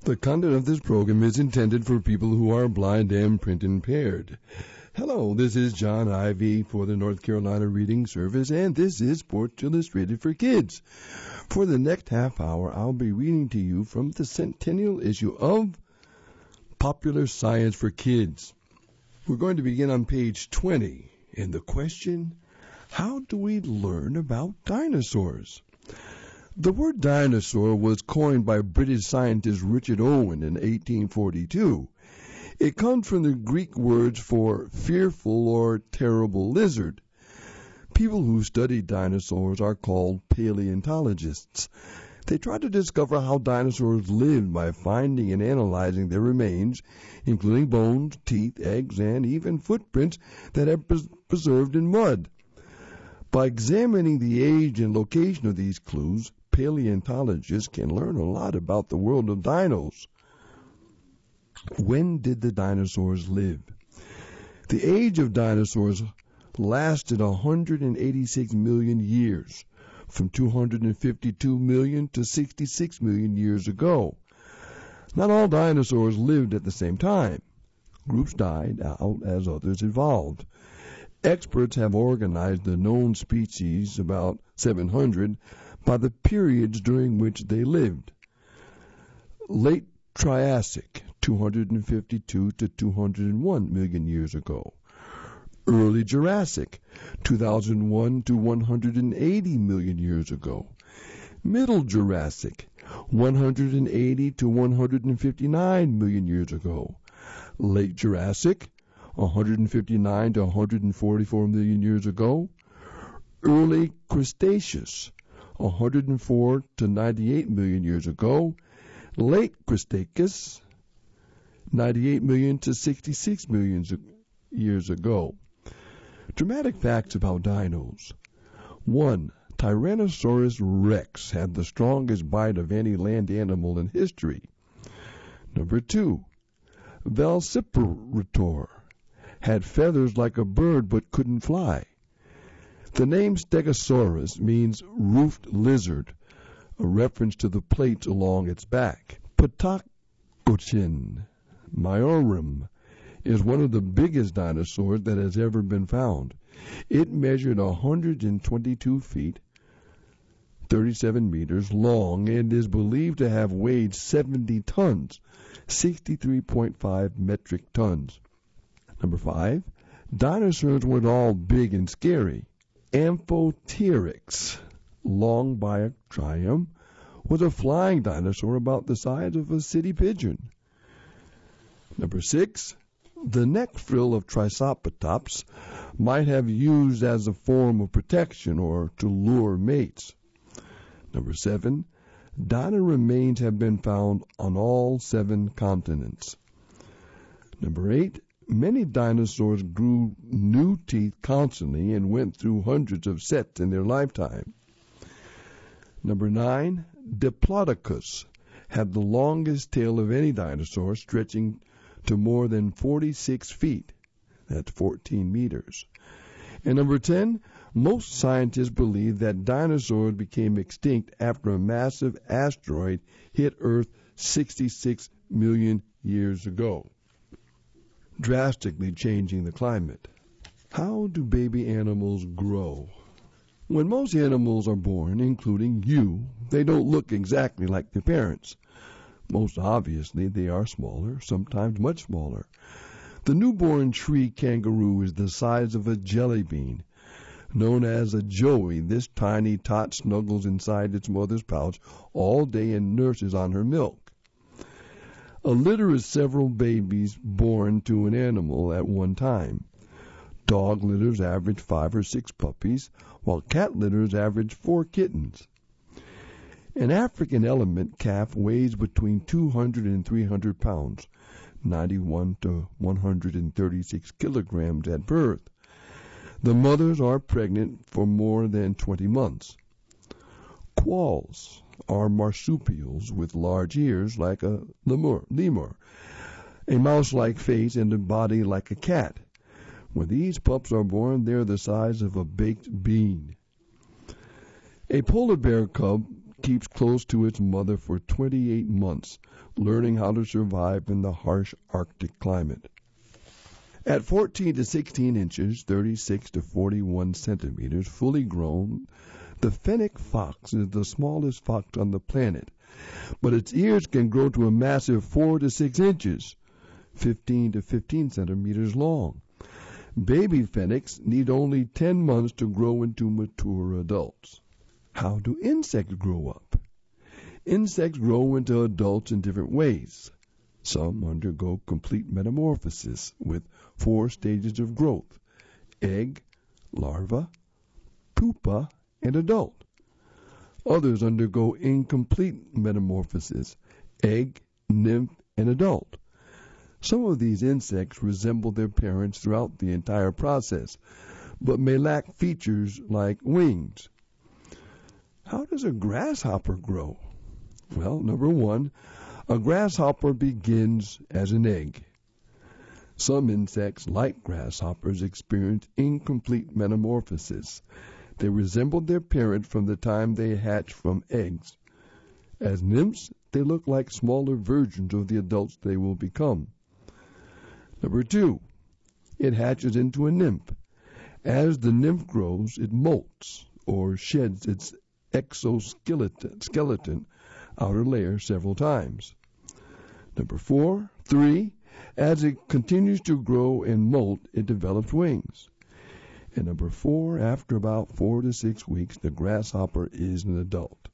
The content of this program is intended for people who are blind and print impaired. Hello, this is John Ivy for the North Carolina Reading Service, and this is Sports Illustrated for Kids. For the next half hour, I'll be reading to you from the centennial issue of Popular Science for Kids. We're going to begin on page 20, and the question, how do we learn about dinosaurs? The word dinosaur was coined by British scientist Richard Owen in 1842. It comes from the Greek words for fearful or terrible lizard. People who study dinosaurs are called paleontologists. They try to discover how dinosaurs lived by finding and analyzing their remains, including bones, teeth, eggs, and even footprints that have been preserved in mud. By examining the age and location of these clues, paleontologists can learn a lot about the world of dinos. When did the dinosaurs live? The age of dinosaurs lasted 186 million years, from 252 million to 66 million years ago. Not all dinosaurs lived at the same time. Groups died out as others evolved. Experts have organized the known species, about 700, by the periods during which they lived. Late Triassic, 252 to 201 million years ago. Early Jurassic, 2001 to 180 million years ago. Middle Jurassic, 180 to 159 million years ago. Late Jurassic, 159 to 144 million years ago. Early Cretaceous, 104 to 98 million years ago. Late Cretaceous, 98 million to 66 million years ago. Dramatic facts about dinos. 1. Tyrannosaurus rex had the strongest bite of any land animal in history. Number 2. Velociraptor had feathers like a bird but couldn't fly. The name Stegosaurus means roofed lizard, a reference to the plates along its back. Patagochon maiorum is one of the biggest dinosaurs that has ever been found. It measured 122 feet, 37 meters long, and is believed to have weighed 70 tons, 63.5 metric tons. Number 5, dinosaurs weren't all big and scary. Amphoterix longbiotrium was a flying dinosaur about the size of a city pigeon. Number 6, the neck frill of Triceratops might have used as a form of protection or to lure mates. Number 7, dino remains have been found on all 7 continents. Number 8, many dinosaurs grew new teeth constantly and went through hundreds of sets in their lifetime. Number 9, Diplodocus had the longest tail of any dinosaur, stretching to more than 46 feet. That's 14 meters. And number 10, most scientists believe that dinosaurs became extinct after a massive asteroid hit Earth 66 million years ago, drastically changing the climate. How do baby animals grow? When most animals are born, including you, they don't look exactly like their parents. Most obviously, they are smaller, sometimes much smaller. The newborn tree kangaroo is the size of a jelly bean. Known as a joey, this tiny tot snuggles inside its mother's pouch all day and nurses on her milk. A litter is several babies born to an animal at one time. Dog litters average 5 or 6 puppies, while cat litters average 4 kittens. An African elephant calf weighs between 200 and 300 pounds, 91 to 136 kilograms at birth. The mothers are pregnant for more than 20 months. Quolls are marsupials with large ears like a lemur, a mouse-like face, and a body like a cat. When these pups are born, they're the size of a baked bean. A polar bear cub keeps close to its mother for 28 months, learning how to survive in the harsh Arctic climate. At 14 to 16 inches, 36 to 41 centimeters, fully grown, the fennec fox is the smallest fox on the planet, but its ears can grow to a massive 4 to 6 inches, 15 to 15 centimeters long. Baby fennecs need only 10 months to grow into mature adults. How do insects grow up? Insects grow into adults in different ways. Some undergo complete metamorphosis with 4 stages of growth: egg, larva, pupa, and adult. Others undergo incomplete metamorphosis: egg, nymph, and adult. Some of these insects resemble their parents throughout the entire process, but may lack features like wings. How does a grasshopper grow? Well, number 1, a grasshopper begins as an egg. Some insects, like grasshoppers, experience incomplete metamorphosis. They resemble their parent from the time they hatch from eggs. As nymphs, they look like smaller versions of the adults they will become. Number 2, it hatches into a nymph. As the nymph grows, it molts or sheds its exoskeleton outer layer several times. Number 3, as it continues to grow and molt, it develops wings. And number 4, after about 4 to 6 weeks, the grasshopper is an adult.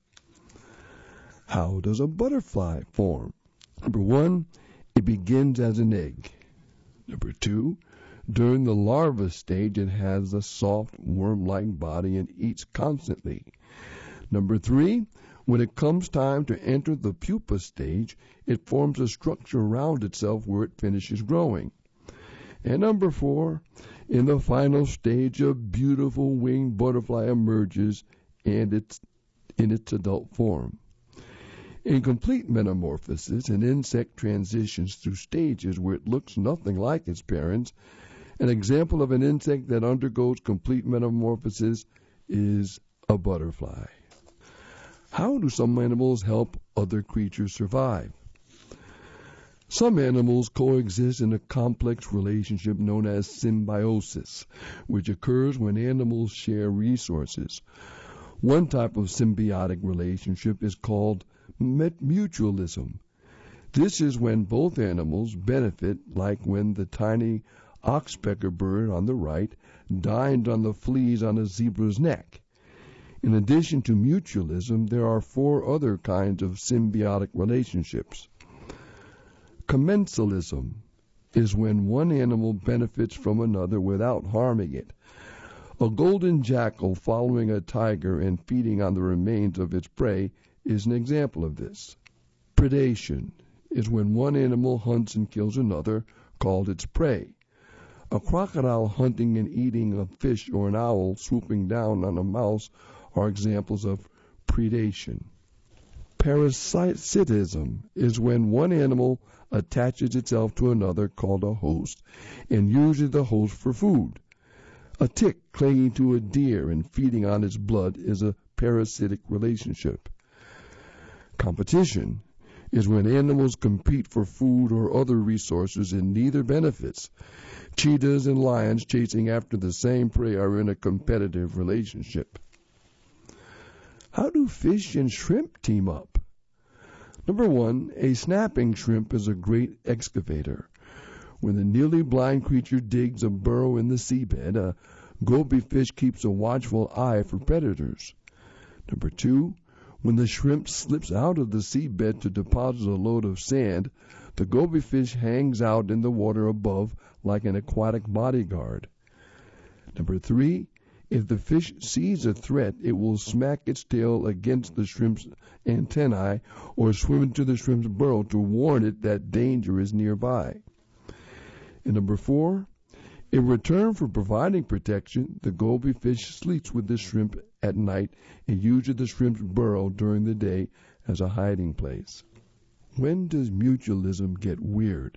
How does a butterfly form? Number 1, it begins as an egg. Number 2, during the larva stage, it has a soft, worm-like body and eats constantly. Number 3, when it comes time to enter the pupa stage, it forms a structure around itself where it finishes growing. And number 4, in the final stage, a beautiful winged butterfly emerges and it's in its adult form. In complete metamorphosis, an insect transitions through stages where it looks nothing like its parents. An example of an insect that undergoes complete metamorphosis is a butterfly. How do some animals help other creatures survive? Some animals coexist in a complex relationship known as symbiosis, which occurs when animals share resources. One type of symbiotic relationship is called mutualism. This is when both animals benefit, like when the tiny oxpecker bird on the right dined on the fleas on a zebra's neck. In addition to mutualism, there are 4 other kinds of symbiotic relationships. Commensalism is when one animal benefits from another without harming it. A golden jackal following a tiger and feeding on the remains of its prey is an example of this. Predation is when one animal hunts and kills another, called its prey. A crocodile hunting and eating a fish or an owl swooping down on a mouse are examples of predation. Parasitism is when one animal attaches itself to another, called a host, and uses the host for food. A tick clinging to a deer and feeding on its blood is a parasitic relationship. Competition is when animals compete for food or other resources and neither benefits. Cheetahs and lions chasing after the same prey are in a competitive relationship. How do fish and shrimp team up? Number 1, a snapping shrimp is a great excavator. When the nearly blind creature digs a burrow in the seabed, a goby fish keeps a watchful eye for predators. Number 2, when the shrimp slips out of the seabed to deposit a load of sand, the goby fish hangs out in the water above like an aquatic bodyguard. Number 3, if the fish sees a threat, it will smack its tail against the shrimp's antennae or swim into the shrimp's burrow to warn it that danger is nearby. And number 4, in return for providing protection, the goby fish sleeps with the shrimp at night and uses the shrimp's burrow during the day as a hiding place. When does mutualism get weird?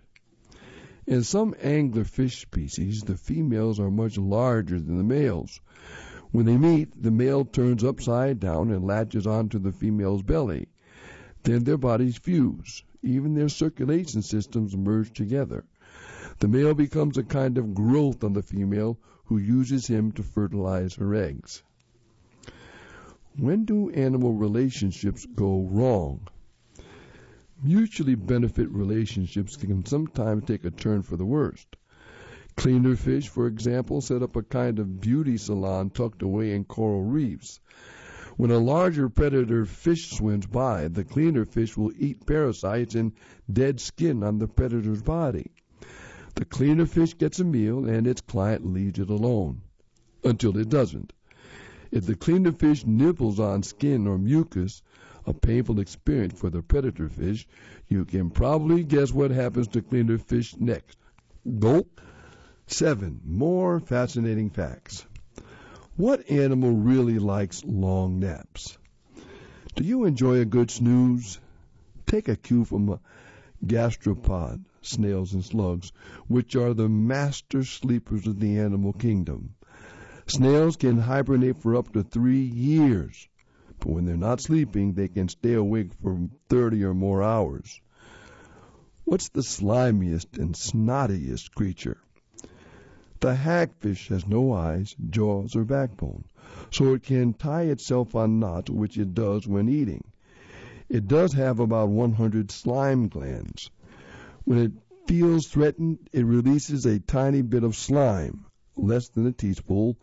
In some anglerfish species, the females are much larger than the males. When they meet, the male turns upside down and latches onto the female's belly. Then their bodies fuse. Even their circulation systems merge together. The male becomes a kind of growth on the female, who uses him to fertilize her eggs. When do animal relationships go wrong? Mutually benefit relationships can sometimes take a turn for the worst. Cleaner fish, for example, set up a kind of beauty salon tucked away in coral reefs. When a larger predator fish swims by, the cleaner fish will eat parasites and dead skin on the predator's body. The cleaner fish gets a meal and its client leaves it alone, until it doesn't. If the cleaner fish nibbles on skin or mucus, a painful experience for the predator fish, you can probably guess what happens to cleaner fish next. Gulp. 7. More fascinating facts. What animal really likes long naps? Do you enjoy a good snooze? Take a cue from gastropod, snails and slugs, which are the master sleepers of the animal kingdom. Snails can hibernate for up to 3 years, but when they're not sleeping, they can stay awake for 30 or more hours. What's the slimiest and snottiest creature? The hagfish has no eyes, jaws, or backbone, so it can tie itself on knots, which it does when eating. It does have about 100 slime glands. When it feels threatened, it releases a tiny bit of slime, less than a teaspoon,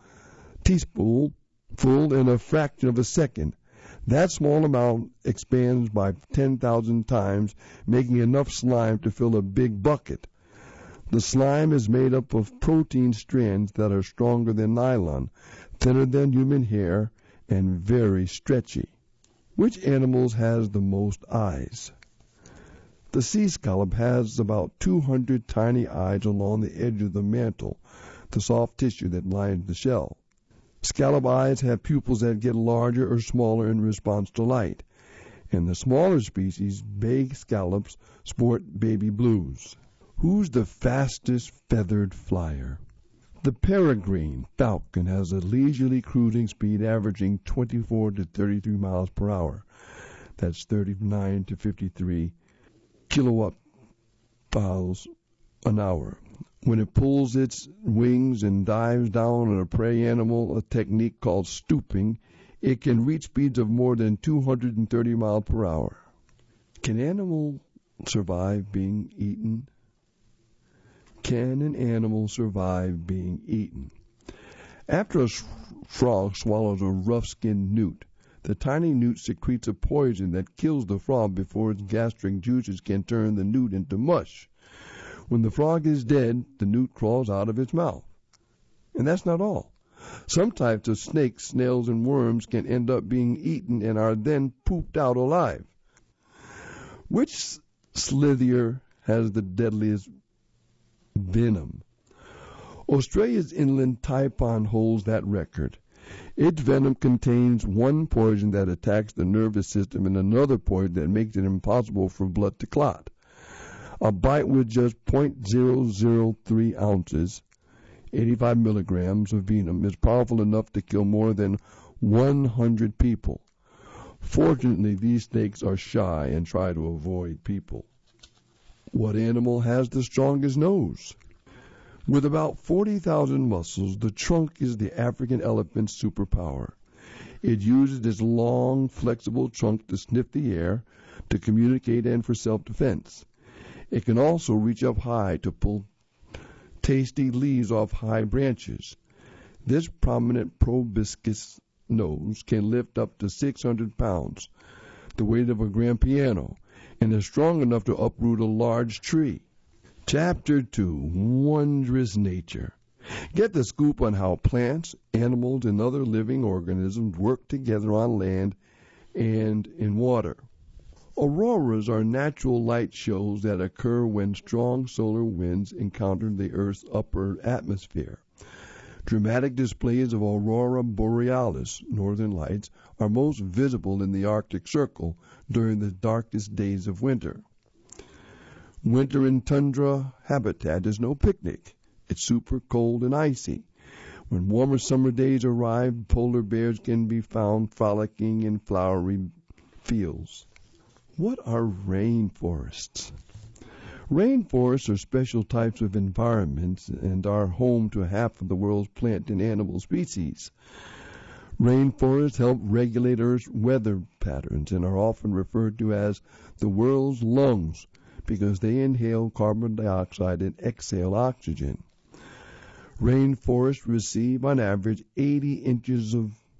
full in a fraction of a second. That small amount expands by 10,000 times, making enough slime to fill a big bucket. The slime is made up of protein strands that are stronger than nylon, thinner than human hair, and very stretchy. Which animals has the most eyes? The sea scallop has about 200 tiny eyes along the edge of the mantle, the soft tissue that lines the shell. Scallop eyes have pupils that get larger or smaller in response to light. In the smaller species, bay scallops sport baby blues. Who's the fastest feathered flyer? The peregrine falcon has a leisurely cruising speed averaging 24 to 33 miles per hour. That's 39 to 53 kilowatt miles an hour. When it pulls its wings and dives down on a prey animal, a technique called stooping, it can reach speeds of more than 230 miles per hour. Can animals survive being eaten? Can an animal survive being eaten? After a frog swallows a rough-skinned newt, the tiny newt secretes a poison that kills the frog before its gastric juices can turn the newt into mush. When the frog is dead, the newt crawls out of its mouth. And that's not all. Some types of snakes, snails, and worms can end up being eaten and are then pooped out alive. Which slither has the deadliest venom? Australia's inland taipan holds that record. Its venom contains one poison that attacks the nervous system and another poison that makes it impossible for blood to clot. A bite with just 0.003 ounces, 85 milligrams of venom, is powerful enough to kill more than 100 people. Fortunately, these snakes are shy and try to avoid people. What animal has the strongest nose? With about 40,000 muscles, the trunk is the African elephant's superpower. It uses its long, flexible trunk to sniff the air, to communicate, and for self-defense. It can also reach up high to pull tasty leaves off high branches. This prominent proboscis nose can lift up to 600 pounds, the weight of a grand piano, and is strong enough to uproot a large tree. Chapter 2, Wondrous Nature. Get the scoop on how plants, animals, and other living organisms work together on land and in water. Auroras are natural light shows that occur when strong solar winds encounter the Earth's upper atmosphere. Dramatic displays of aurora borealis, northern lights, are most visible in the Arctic Circle during the darkest days of winter. Winter in tundra habitat is no picnic. It's super cold and icy. When warmer summer days arrive, polar bears can be found frolicking in flowery fields. What are rainforests? Rainforests are special types of environments and are home to half of the world's plant and animal species. Rainforests help regulate Earth's weather patterns and are often referred to as the world's lungs because they inhale carbon dioxide and exhale oxygen. Rainforests receive on average 80 inches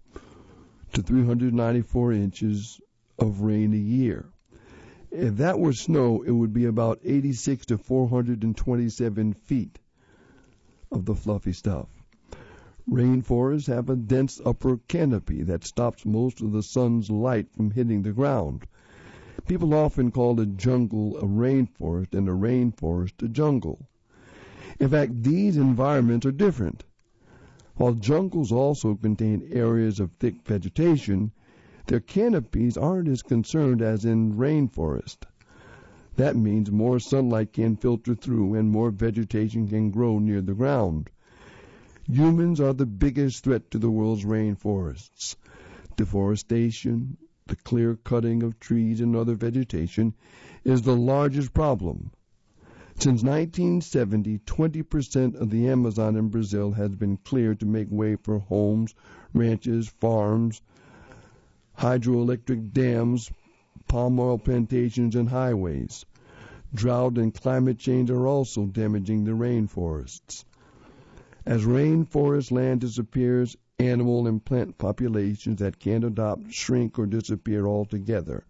to 394 inches of rain a year. If that were snow, it would be about 86 to 427 feet of the fluffy stuff. Rainforests have a dense upper canopy that stops most of the sun's light from hitting the ground. People often call a jungle a rainforest and a rainforest a jungle. In fact, these environments are different. While jungles also contain areas of thick vegetation, their canopies aren't as concerned as in rainforest. That means more sunlight can filter through and more vegetation can grow near the ground. Humans are the biggest threat to the world's rainforests. Deforestation, the clear cutting of trees and other vegetation, is the largest problem. Since 1970, 20% of the Amazon in Brazil has been cleared to make way for homes, ranches, farms, hydroelectric dams, palm oil plantations, and highways. Drought and climate change are also damaging the rainforests. As rainforest land disappears, animal and plant populations that can't adopt shrink or disappear altogether.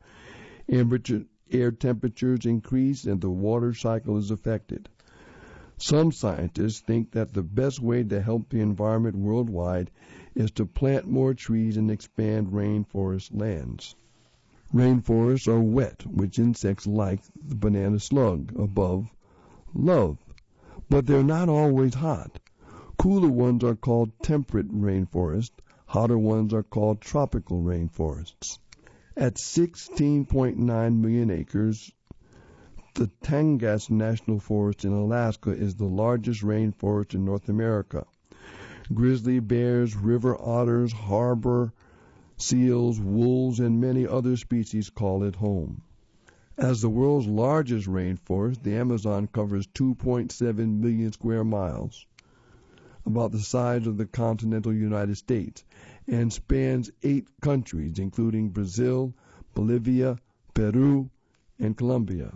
Air temperatures increase and the water cycle is affected. Some scientists think that the best way to help the environment worldwide is to plant more trees and expand rainforest lands. Rainforests are wet, which insects like the banana slug above love, but they're not always hot. Cooler ones are called temperate rainforests. Hotter ones are called tropical rainforests. At 16.9 million acres, the Tongass National Forest in Alaska is the largest rainforest in North America. Grizzly bears, river otters, harbor seals, wolves, and many other species call it home. As the world's largest rainforest, the Amazon covers 2.7 million square miles, about the size of the continental United States, and spans 8 countries, including Brazil, Bolivia, Peru, and Colombia.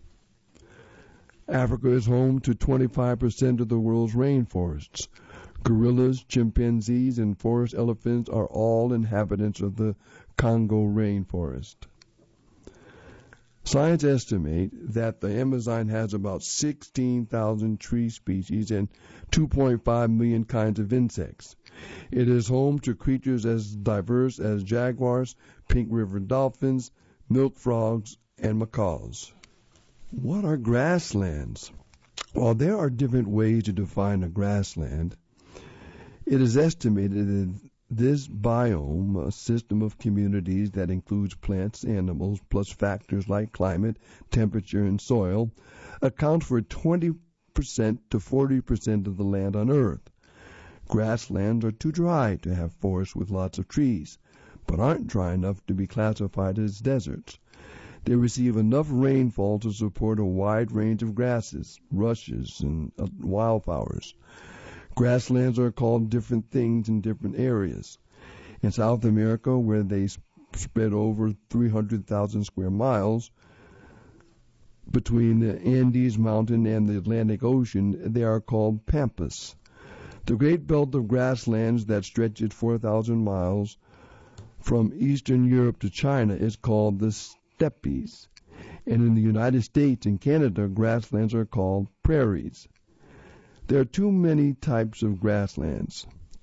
Africa is home to 25% of the world's rainforests. Gorillas, chimpanzees, and forest elephants are all inhabitants of the Congo rainforest. Science estimate that the Amazon has about 16,000 tree species and 2.5 million kinds of insects. It is home to creatures as diverse as jaguars, pink river dolphins, milk frogs, and macaws. What are grasslands? While there are different ways to define a grassland, it is estimated that this biome, a system of communities that includes plants, animals, plus factors like climate, temperature, and soil, accounts for 20% to 40% of the land on Earth. Grasslands are too dry to have forests with lots of trees, but aren't dry enough to be classified as deserts. They receive enough rainfall to support a wide range of grasses, rushes, and wildflowers. Grasslands are called different things in different areas. In South America, where they spread over 300,000 square miles between the Andes Mountain and the Atlantic Ocean, they are called pampas. The great belt of grasslands that stretches 4,000 miles from eastern Europe to China is called the steppes. And in the United States and Canada, grasslands are called prairies. There are two main types of grasslands,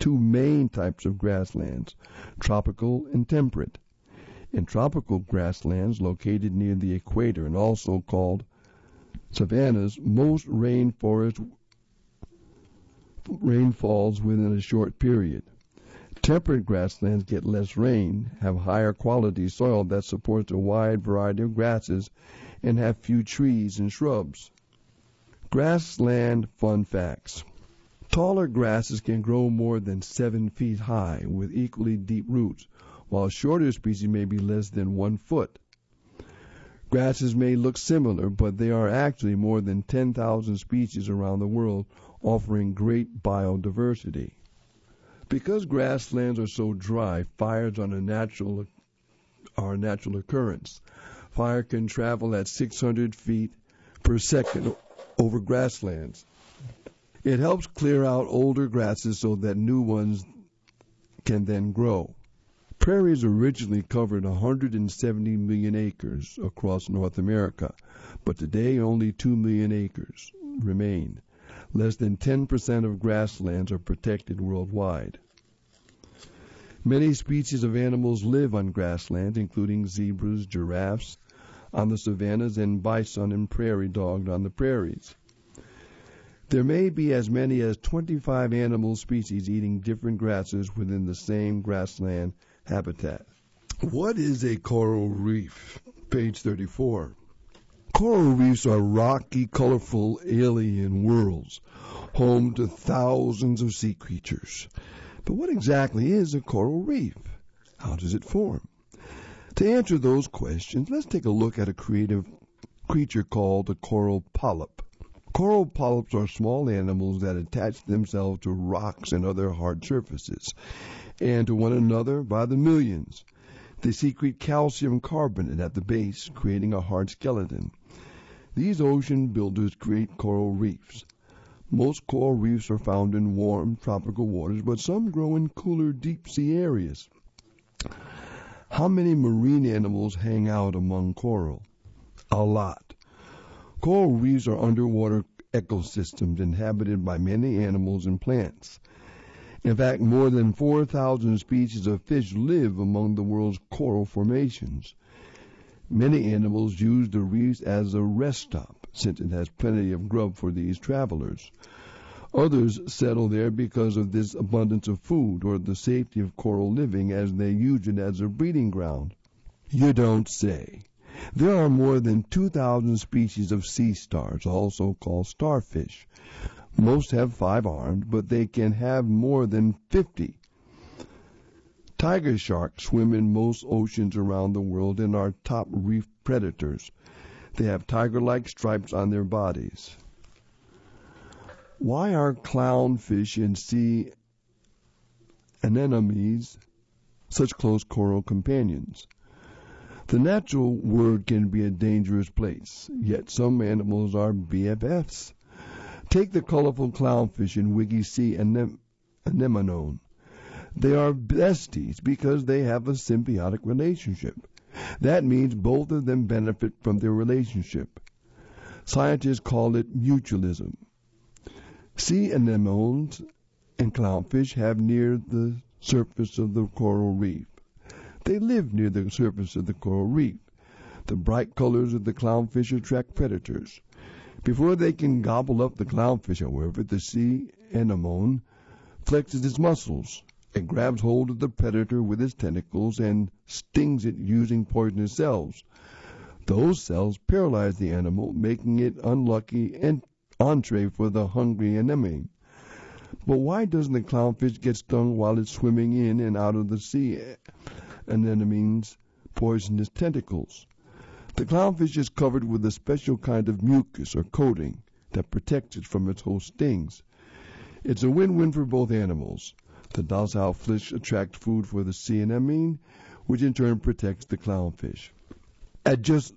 tropical and temperate. In tropical grasslands located near the equator and also called savannas, most rain falls within a short period. Temperate grasslands get less rain, have higher quality soil that supports a wide variety of grasses, and have few trees and shrubs. Grassland fun facts. Taller grasses can grow more than 7 feet high with equally deep roots, while shorter species may be less than 1 foot. Grasses may look similar, but there are actually more than 10,000 species around the world, offering great biodiversity. Because grasslands are so dry, fires are a natural occurrence. Fire can travel at 600 feet per second over grasslands. It helps clear out older grasses so that new ones can then grow. Prairies originally covered 170 million acres across North America, but today only 2 million acres remain. Less than 10% of grasslands are protected worldwide. Many species of animals live on grasslands, including zebras, giraffes on the savannas, and bison and prairie dogs on the prairies. There may be as many as 25 animal species eating different grasses within the same grassland habitat. What is a coral reef? Page 34. Coral reefs are rocky, colorful alien worlds, home to thousands of sea creatures. But what exactly is a coral reef? How does it form? To answer those questions, let's take a look at a creative creature called a coral polyp. Coral polyps are small animals that attach themselves to rocks and other hard surfaces, and to one another by the millions. They secrete calcium carbonate at the base, creating a hard skeleton. These ocean builders create coral reefs. Most coral reefs are found in warm tropical waters, but some grow in cooler deep sea areas. How many marine animals hang out among coral? A lot. Coral reefs are underwater ecosystems inhabited by many animals and plants. In fact, more than 4,000 species of fish live among the world's coral formations. Many animals use the reefs as a rest stop, since it has plenty of grub for these travelers. Others settle there because of this abundance of food or the safety of coral living, as they use it as a breeding ground. You don't say. There are more than 2,000 species of sea stars, also called starfish. Most have 5 arms, but they can have more than 50. Tiger sharks swim in most oceans around the world and are top reef predators. They have tiger-like stripes on their bodies. Why are clownfish and sea anemones such close coral companions? The natural world can be a dangerous place, yet some animals are BFFs. Take the colorful clownfish and wiggy sea anemone. They are besties because they have a symbiotic relationship. That means both of them benefit from their relationship. Scientists call it mutualism. Sea anemones and clownfish have near the surface of the coral reef. They live near the surface of the coral reef. The bright colors of the clownfish attract predators. Before they can gobble up the clownfish, however, the sea anemone flexes its muscles. It grabs hold of the predator with its tentacles and stings it using poisonous cells. Those cells paralyze the animal, making it unlucky entree for the hungry anemone. But why doesn't the clownfish get stung while it's swimming in and out of the sea anemone's poisonous tentacles? The clownfish is covered with a special kind of mucus or coating that protects it from its host stings. It's a win-win for both animals. The docile fish attract food for the sea anemone, which in turn protects the clownfish. At just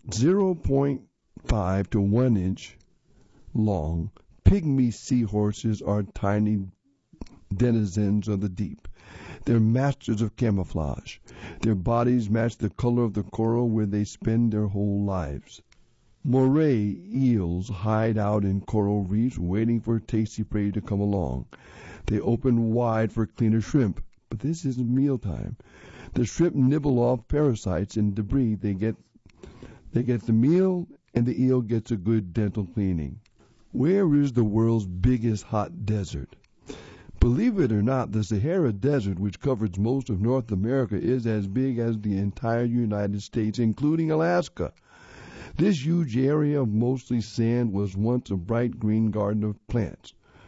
0.5 to 1 inch long, pygmy seahorses are tiny denizens of the deep. They're masters of camouflage. Their bodies match the color of the coral where they spend their whole lives. Moray eels hide out in coral reefs waiting for tasty prey to come along. They open wide for cleaner shrimp, but this isn't mealtime. The shrimp nibble off parasites and debris. They get the meal, and the eel gets a good dental cleaning. Where is the world's biggest hot desert? Believe it or not, the Sahara Desert, which covers most of North America, is as big as the entire United States, including Alaska. This huge area of mostly sand was once a bright green garden of plants.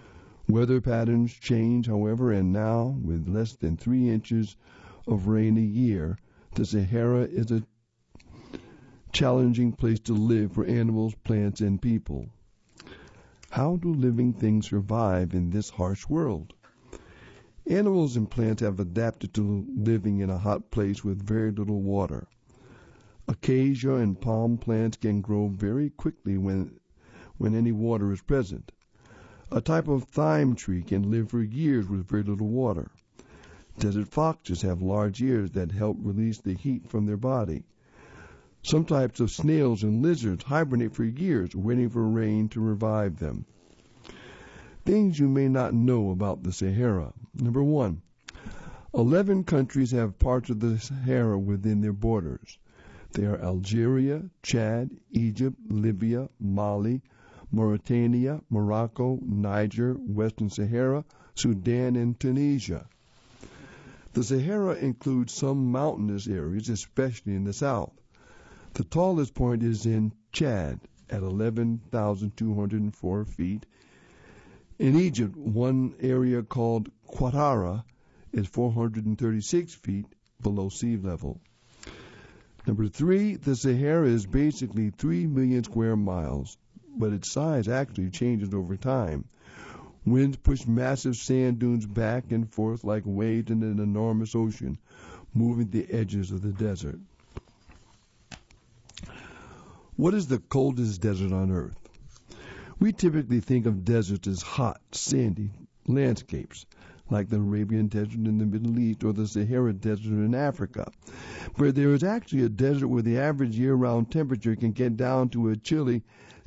Weather patterns change, however, and now, with less than 3 inches of rain a year, the Sahara is a challenging place to live for animals, plants, and people. How do living things survive in this harsh world? Animals and plants have adapted to living in a hot place with very little water. Acacia and palm plants can grow very quickly when any water is present. A type of thyme tree can live for years with very little water. Desert foxes have large ears that help release the heat from their body. Some types of snails and lizards hibernate for years, waiting for rain to revive them. Things you may not know about the Sahara. Number 1, 11 countries have parts of the Sahara within their borders. They are Algeria, Chad, Egypt, Libya, Mali, Mauritania, Morocco, Niger, Western Sahara, Sudan, and Tunisia. The Sahara includes some mountainous areas, especially in the south. The tallest point is in Chad at 11,204 feet. In Egypt, one area called Qattara is 436 feet below sea level. Number 3, the Sahara is basically 3 million square miles, but its size actually changes over time. Winds push massive sand dunes back and forth like waves in an enormous ocean, moving the edges of the desert. What is the coldest desert on Earth? We typically think of deserts as hot, sandy landscapes, like the Arabian Desert in the Middle East or the Sahara Desert in Africa. But there is actually a desert where the average year-round temperature can get down to a chilly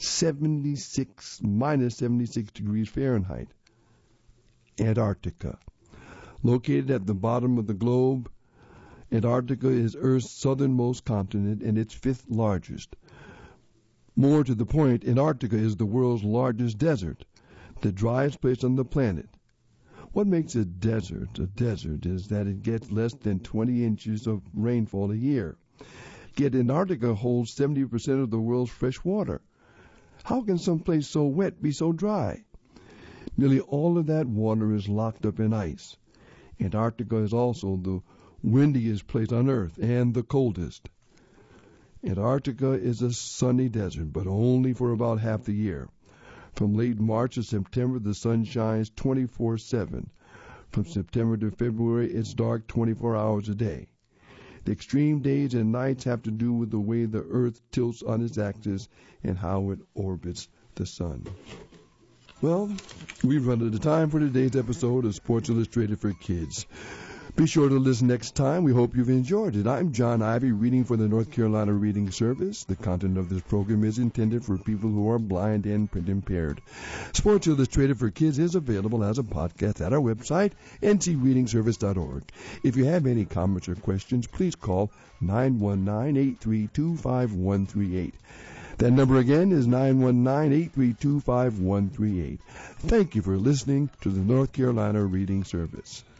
minus 76 degrees Fahrenheit. Antarctica. Located at the bottom of the globe, Antarctica is Earth's southernmost continent and its 5th largest. More to the point, Antarctica is the world's largest desert, the driest place on the planet. What makes a desert is that it gets less than 20 inches of rainfall a year. Yet Antarctica holds 70% of the world's fresh water. How can some place so wet be so dry? Nearly all of that water is locked up in ice. Antarctica is also the windiest place on Earth and the coldest. Antarctica is a sunny desert, but only for about half the year. From late March to September, the sun shines 24/7. From September to February, it's dark 24 hours a day. The extreme days and nights have to do with the way the Earth tilts on its axis and how it orbits the sun. Well, we've run out of time for today's episode of Sports Illustrated for Kids. Be sure to listen next time. We hope you've enjoyed it. I'm John Ivy, reading for the North Carolina Reading Service. The content of this program is intended for people who are blind and print impaired. Sports Illustrated for Kids is available as a podcast at our website, ncreadingservice.org. If you have any comments or questions, please call 919-832-5138. That number again is 919-832-5138. Thank you for listening to the North Carolina Reading Service.